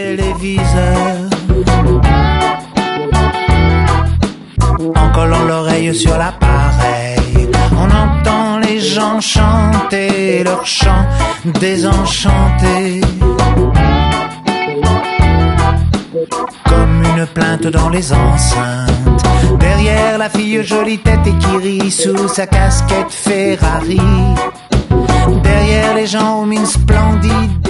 téléviseur, en collant l'oreille sur l'appareil, on entend les gens chanter leur chant désenchanté, comme une plainte dans les enceintes. Derrière la fille jolie tête et qui rit sous sa casquette Ferrari, derrière les gens aux mines splendides